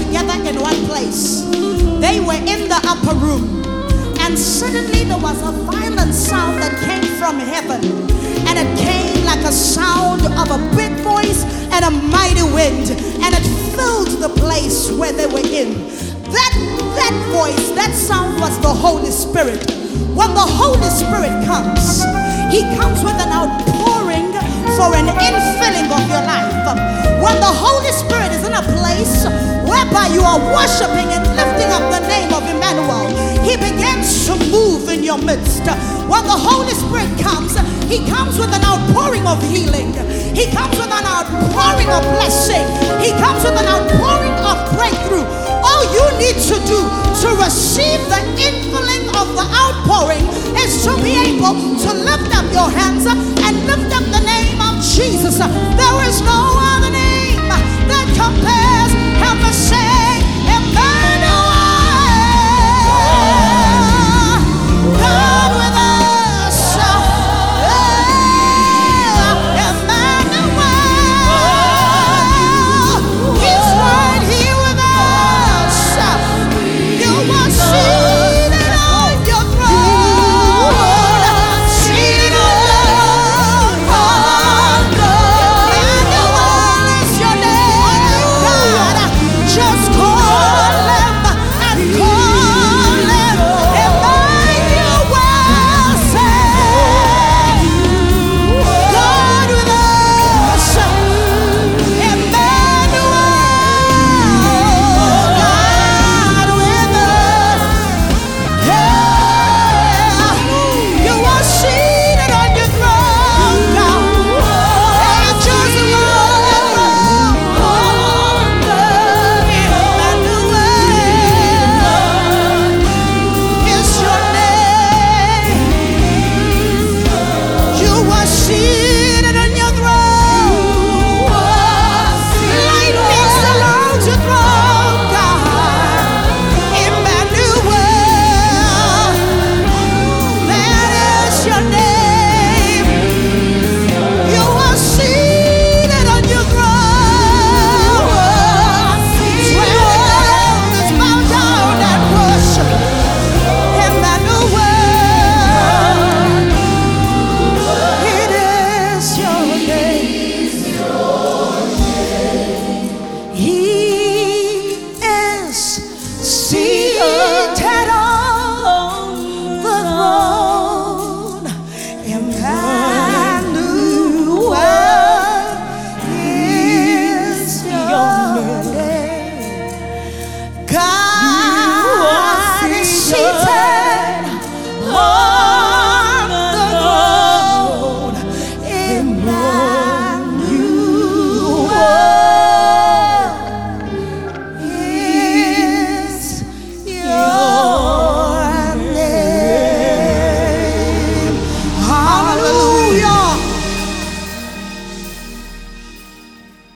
together in one place. They were in the upper room, and suddenly there was a violent sound that came from heaven, and it came like a sound of a big voice and a mighty wind, and it filled the place where they were in. That voice, that sound was the Holy Spirit. When the Holy Spirit comes, He comes with an outpouring for an infilling of your life. When the Holy Spirit is in a place whereby you are worshiping and lifting up the name of Emmanuel, He begins to move in your midst. When the Holy Spirit comes, He comes with an outpouring of healing. He comes with an outpouring of blessing. He comes with an outpouring of breakthrough. All you need to do to receive the infilling of the outpouring is to be able to lift up your hands and lift up the name of Jesus. There is no other name that compares. Help us